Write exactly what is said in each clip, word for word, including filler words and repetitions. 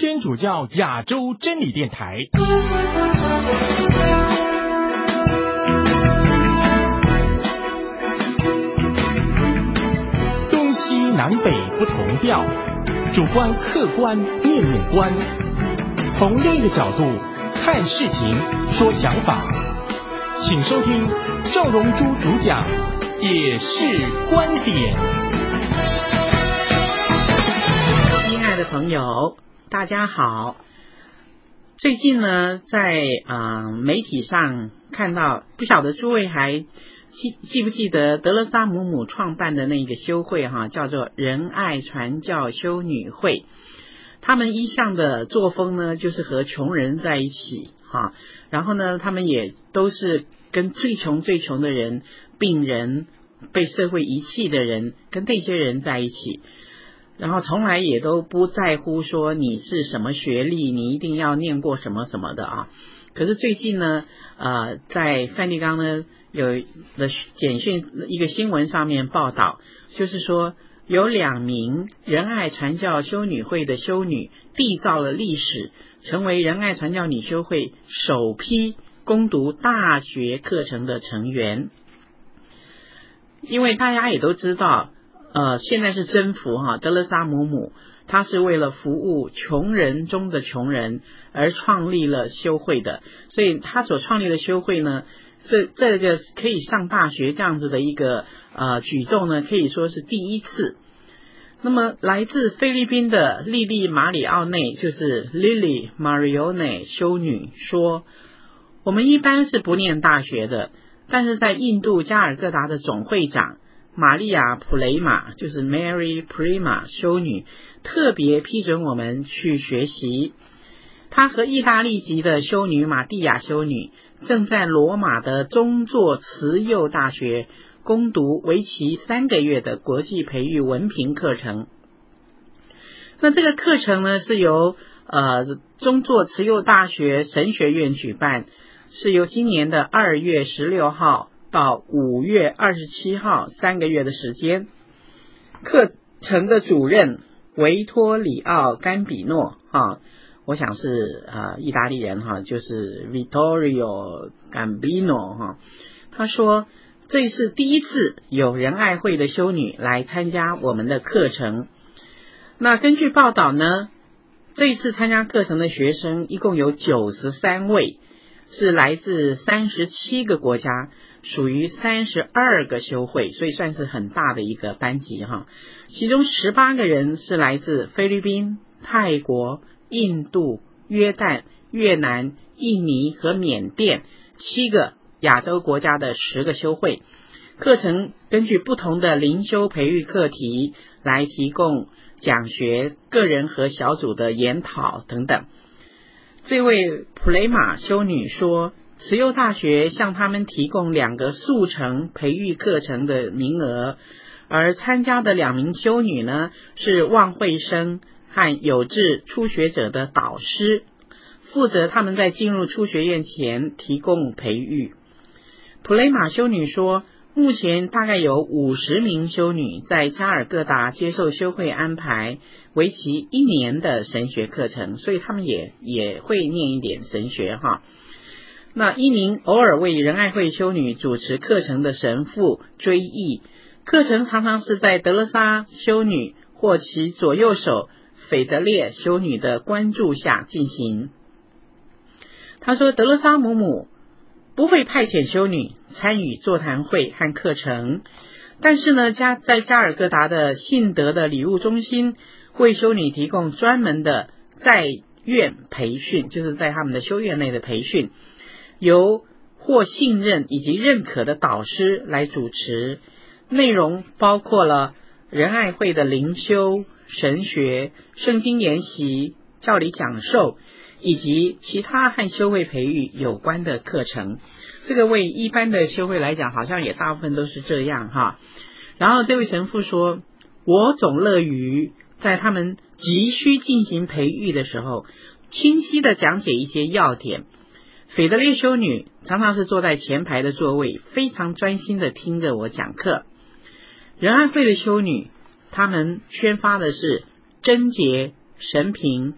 天主教亚洲真理电台。东西南北不同调，主观客观面面观，从另一个角度看事情说想法，请收听赵荣珠主讲也是观点。 亲爱的朋友，大家好。最近呢，在啊、呃、媒体上看到，不晓得诸位还记记不记得德勒沙姆姆创办的那个修会哈，叫做仁爱传教修女会。他们一向的作风呢，就是和穷人在一起哈，然后呢，他们也都是跟最穷最穷的人、病人、被社会遗弃的人，跟那些人在一起。然后从来也都不在乎说你是什么学历，你一定要念过什么什么的啊。可是最近呢，呃，在梵蒂冈呢有的简讯一个新闻上面报道，就是说有两名仁爱传教修女会的修女缔造了历史，成为仁爱传教女修会首批攻读大学课程的成员。因为大家也都知道，呃，现在是征服哈，德勒沙姆姆他是为了服务穷人中的穷人而创立了修会的，所以他所创立的修会呢，这这个可以上大学这样子的一个呃举动呢，可以说是第一次。那么来自菲律宾的莉莉马里奥内，就是 Lily Marione 修女说，我们一般是不念大学的，但是在印度加尔各答的总会长玛利亚普雷玛，就是 Mary Prima 修女，特别批准我们去学习。她和意大利籍的修女玛蒂亚修女正在罗马的宗座慈幼大学攻读为期三个月的国际培育文凭课程。那这个课程呢，是由呃宗座慈幼大学神学院举办，是由今年的二月十六号到五月二十七号三个月的时间。课程的主任维托里奥甘比诺哈，我想是呃意大利人哈，就是 Vittorio Gambino 哈。他说这是第一次有仁爱会的修女来参加我们的课程。那根据报道呢，这一次参加课程的学生一共有九十三位，是来自三十七个国家，属于三十二个修会，所以算是很大的一个班级哈。其中十八个人是来自菲律宾、泰国、印度、约旦、越南、印尼和缅甸七个亚洲国家的十个修会。课程根据不同的灵修培育课题来提供讲学、个人和小组的研讨等等。这位普雷玛修女说，慈幼大学向他们提供两个速成培育课程的名额，而参加的两名修女呢，是望会生和有志初学者的导师，负责他们在进入初学院前提供培育。普雷玛修女说，目前大概有五十名修女在加尔各答接受修会安排为期一年的神学课程，所以他们也也会念一点神学哈。那一名偶尔为仁爱会修女主持课程的神父追忆，课程常常是在德勒沙修女或其左右手斐德烈修女的关注下进行。他说，德勒沙姆姆不会派遣修女参与座谈会和课程，但是呢，加在加尔各答的信德的礼物中心为修女提供专门的在院培训，就是在他们的修院内的培训，由获信任以及认可的导师来主持，内容包括了仁爱会的灵修、神学、圣经研习、教理讲授以及其他和修会培育有关的课程。这个为一般的修会来讲，好像也大部分都是这样哈。然后这位神父说，我总乐于在他们急需进行培育的时候，清晰的讲解一些要点。斐德烈修女常常是坐在前排的座位，非常专心的听着我讲课。仁爱会的修女，他们宣发的是贞洁、神平、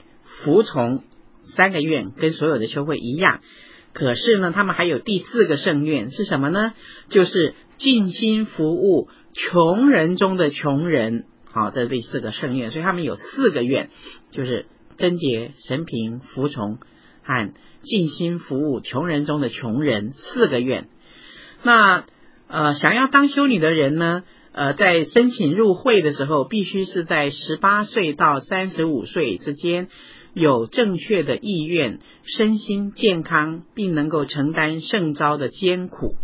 服从三个愿，跟所有的修会一样。可是呢，他们还有第四个圣愿是什么呢？就是尽心服务穷人中的穷人。好，这是第四个圣愿，所以他们有四个愿，就是贞洁、神平、服从和尽心服务穷人中的穷人，四个愿。那呃，想要当修女的人呢，呃，在申请入会的时候，必须是在十八岁到三十五岁之间，有正确的意愿，身心健康，并能够承担圣召的艰苦。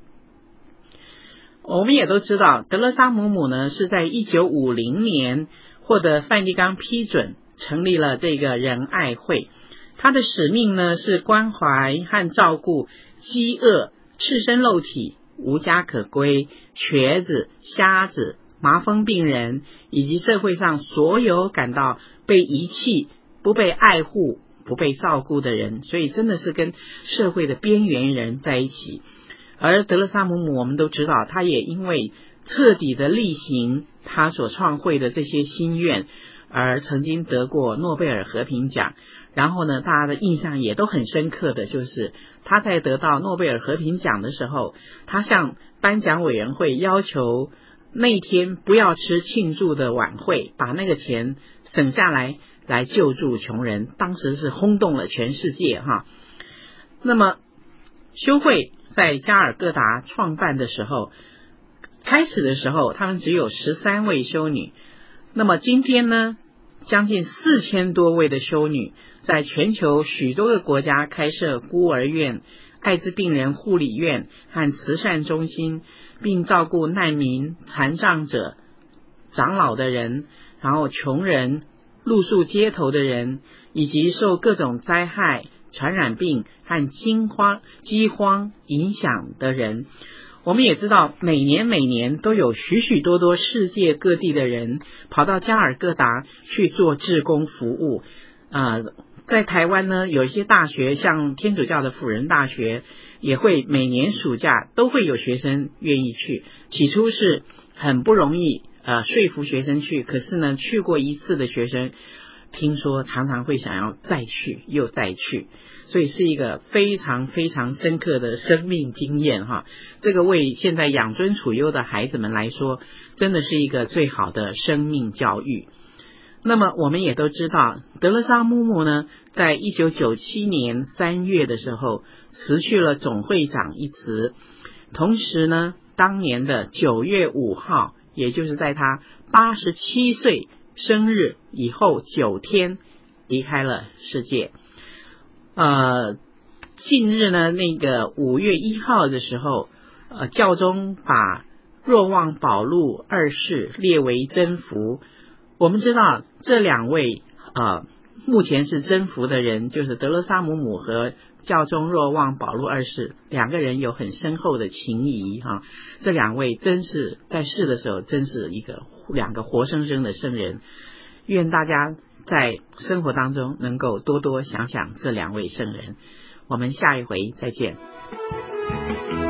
我们也都知道，德勒沙姆姆呢是在一九五零年获得梵蒂冈批准，成立了这个仁爱会。他的使命呢是关怀和照顾饥饿、赤身露体、无家可归、瘸子、瞎子、麻风病人，以及社会上所有感到被遗弃、不被爱护、不被照顾的人，所以真的是跟社会的边缘人在一起。而德勒沙姆姆我们都知道，他也因为彻底的力行他所创会的这些心愿，而曾经得过诺贝尔和平奖。然后呢，大家的印象也都很深刻的就是他在得到诺贝尔和平奖的时候，他向颁奖委员会要求那天不要吃庆祝的晚会，把那个钱省下来来救助穷人，当时是轰动了全世界哈。那么修会在加尔各答创办的时候，开始的时候他们只有十三位修女，那么今天呢，将近四千多位的修女在全球许多个国家开设孤儿院、艾滋病人护理院和慈善中心，并照顾难民、残障者、长老的人，然后穷人、露宿街头的人，以及受各种灾害、传染病和饥荒饥荒影响的人。我们也知道，每年每年都有许许多多世界各地的人跑到加尔各答去做志工服务。呃，在台湾呢，有一些大学，像天主教的辅仁大学，也会每年暑假都会有学生愿意去。起初是很不容易呃说服学生去，可是呢，去过一次的学生，听说常常会想要再去又再去，所以是一个非常非常深刻的生命经验哈。这个为现在养尊处优的孩子们来说，真的是一个最好的生命教育。那么我们也都知道，德勒沙姆姆呢，在一九九七年三月的时候辞去了总会长一职，同时呢，当年的九月五号，也就是在他八十七岁生日以后九天离开了世界。呃，近日呢，那个五月一号的时候，呃，教宗把若望保禄二世列为真福。我们知道这两位呃目前是真福的人，就是德勒沙姆姆和教宗若望保禄二世，两个人有很深厚的情谊哈。这两位真是在世的时候，真是一个两个活生生的圣人。愿大家在生活当中能够多多想想这两位圣人。我们下一回再见。